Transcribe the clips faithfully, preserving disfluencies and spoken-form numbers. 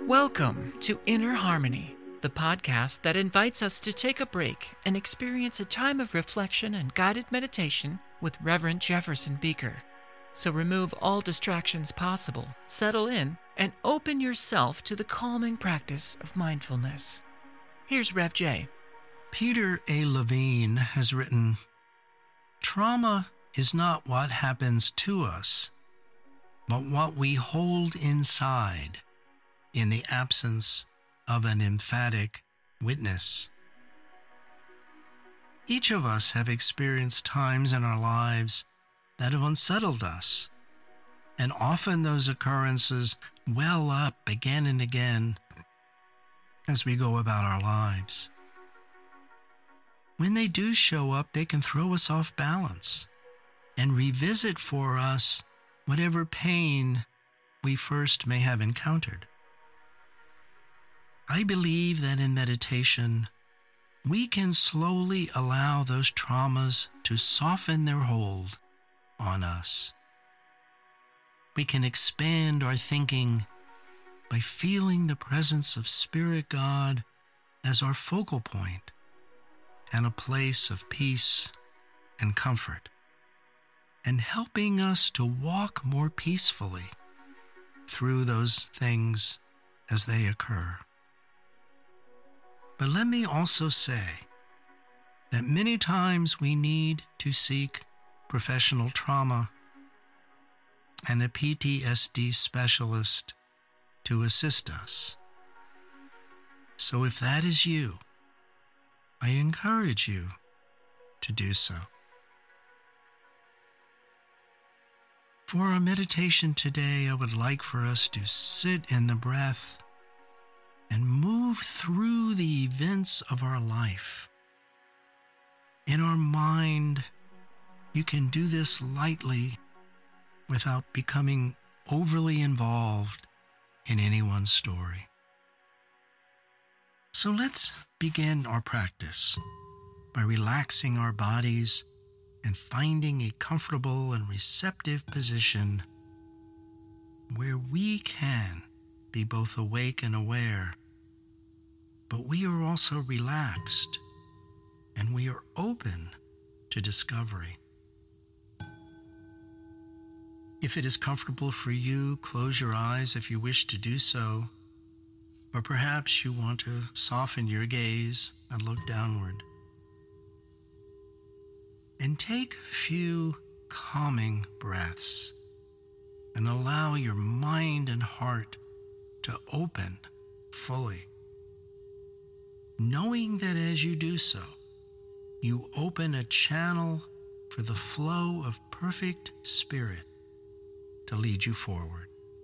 Welcome to Inner Harmony, the podcast that invites us to take a break and experience a time of reflection and guided meditation with Reverend Jefferson Beaker. So remove all distractions possible, settle in, and open yourself to the calming practice of mindfulness. Here's Rev J. Peter A. Levine has written, "Trauma is not what happens to us, but what we hold inside in the absence of an emphatic witness." Each of us have experienced times in our lives that have unsettled us, and often those occurrences well up again and again as we go about our lives. When they do show up, they can throw us off balance and revisit for us whatever pain we first may have encountered. I believe that in meditation, we can slowly allow those traumas to soften their hold on us. We can expand our thinking by feeling the presence of Spirit God as our focal point and a place of peace and comfort, and helping us to walk more peacefully through those things as they occur. But let me also say that many times we need to seek professional trauma and a P T S D specialist to assist us. So if that is you, I encourage you to do so. For our meditation today, I would like for us to sit in the breath and move through the events of our life. In our mind, you can do this lightly without becoming overly involved in anyone's story. So let's begin our practice by relaxing our bodies and finding a comfortable and receptive position where we can be both awake and aware, but we are also relaxed and we are open to discovery. If it is comfortable for you, close your eyes if you wish to do so, or perhaps you want to soften your gaze and look downward. And take a few calming breaths and allow your mind and heart to open fully, knowing that as you do so, you open a channel for the flow of perfect spirit to lead you forward.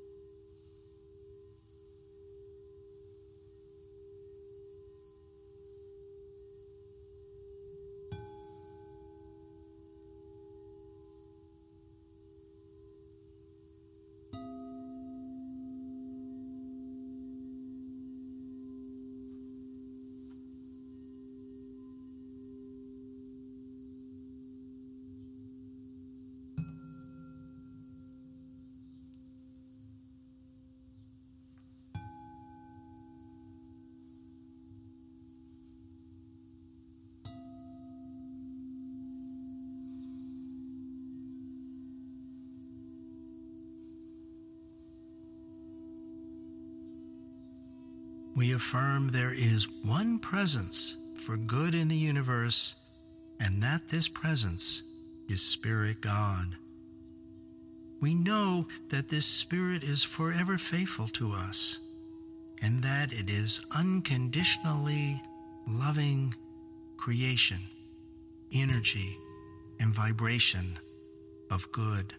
We affirm there is one presence for good in the universe, and that this presence is Spirit God. We know that this Spirit is forever faithful to us, and that it is unconditionally loving creation, energy, and vibration of good.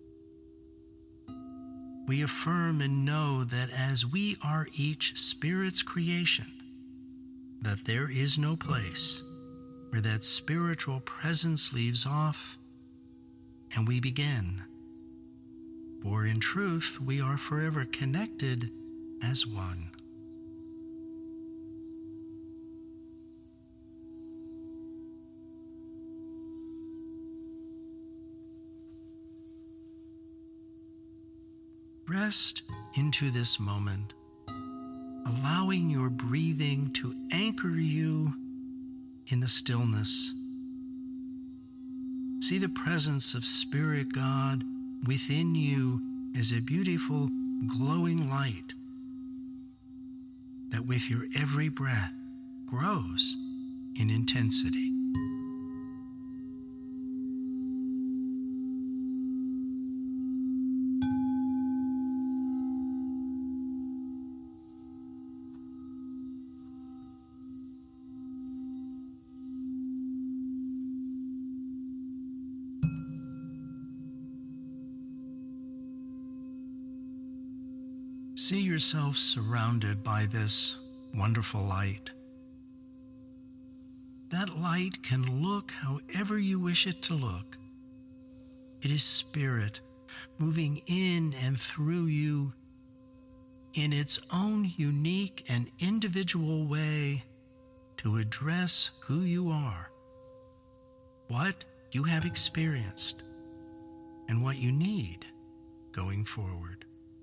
We affirm and know that as we are each Spirit's creation, that there is no place where that spiritual presence leaves off and we begin. For in truth, we are forever connected as one. Rest into this moment allowing your breathing to anchor you in the stillness. See the presence of Spirit God within you as a beautiful, glowing light that with your every breath grows in intensity. See yourself surrounded by this wonderful light. That light can look however you wish it to look. It is Spirit moving in and through you in its own unique and individual way to address who you are, what you have experienced, and what you need going forward.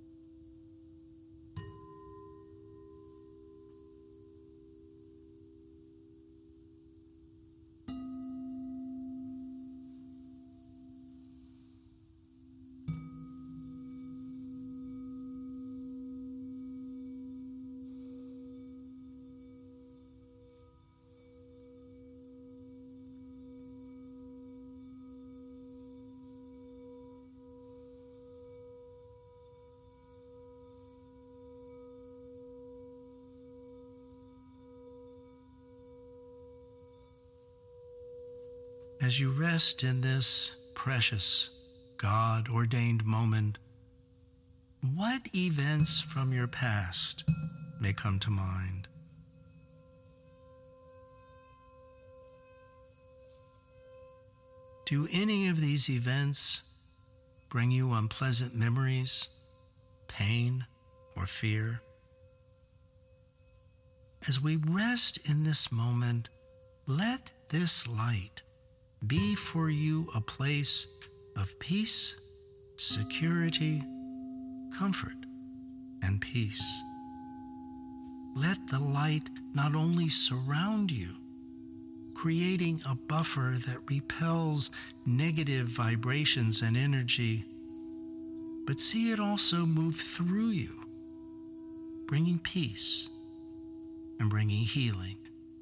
As you rest in this precious, God-ordained moment, what events from your past may come to mind? Do any of these events bring you unpleasant memories, pain, or fear? As we rest in this moment, let this light be for you a place of peace, security, comfort, and peace. Let the light not only surround you, creating a buffer that repels negative vibrations and energy, but see it also move through you, bringing peace and bringing healing.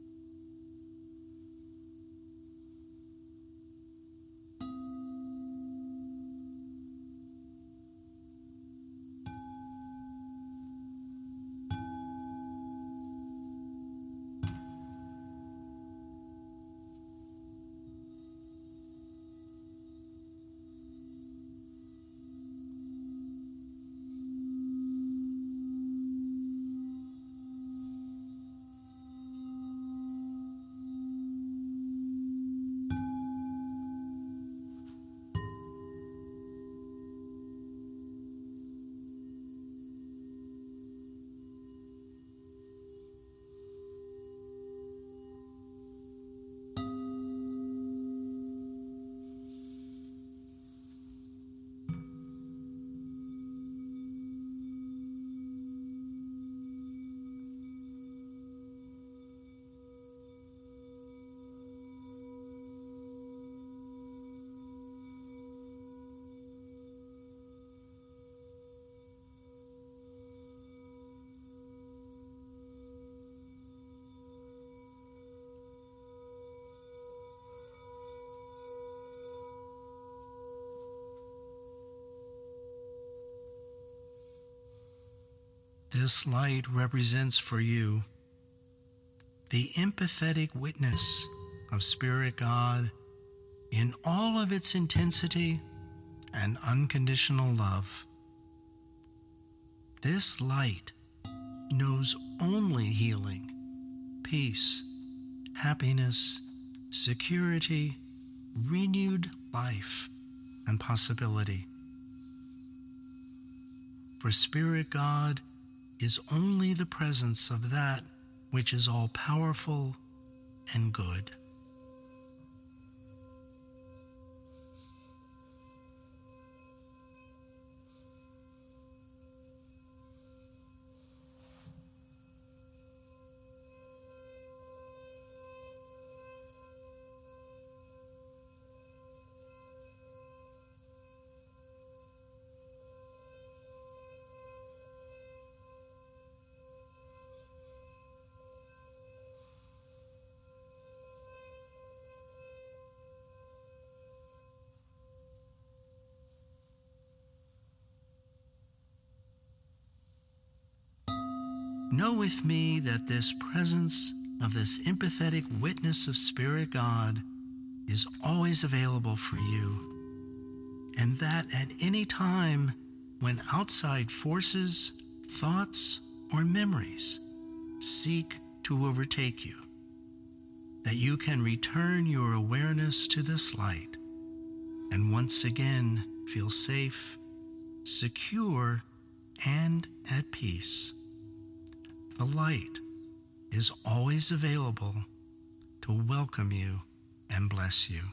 This light represents for you the empathetic witness of Spirit God in all of its intensity and unconditional love. This light knows only healing, peace, happiness, security, renewed life, and possibility. For Spirit God is only the presence of that which is all-powerful and good. know with me that this presence of this empathetic witness of Spirit God is always available for you, and that at any time when outside forces, thoughts, or memories seek to overtake you, that you can return your awareness to this light and once again feel safe, secure, and at peace. The light is always available to welcome you and bless you.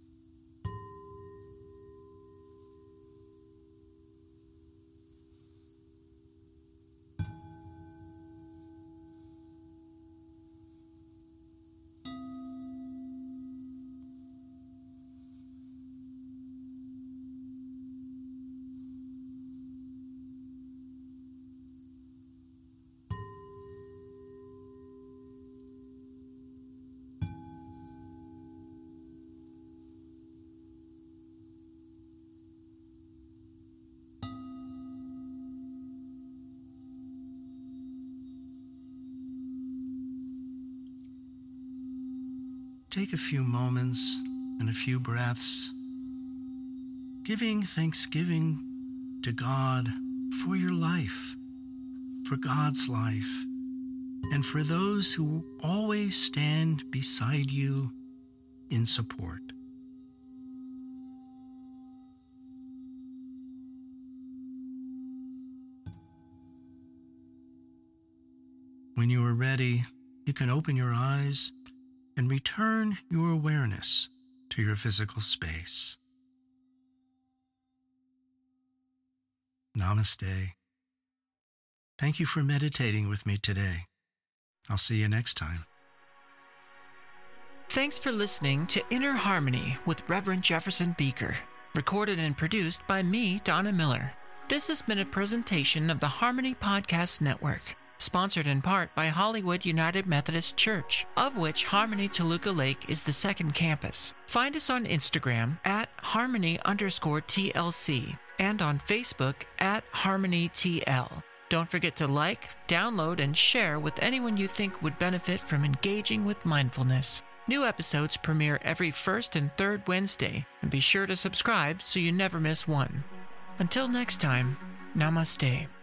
Take a few moments and a few breaths, giving thanksgiving to God for your life, for God's life, and for those who always stand beside you in support. When you are ready, you can open your eyes and return your awareness to your physical space. Namaste. Thank you for meditating with me today. I'll see you next time. Thanks for listening to Inner Harmony with Reverend Jefferson Beaker, recorded and produced by me, Donna Miller. This has been a presentation of the Harmony Podcast Network, sponsored in part by Hollywood United Methodist Church, of which Harmony Toluca Lake is the second campus. Find us on Instagram at Harmony underscore T L C and on Facebook at Harmony T L. Don't forget to like, download, and share with anyone you think would benefit from engaging with mindfulness. New episodes premiere every first and third Wednesday, and be sure to subscribe so you never miss one. Until next time, namaste.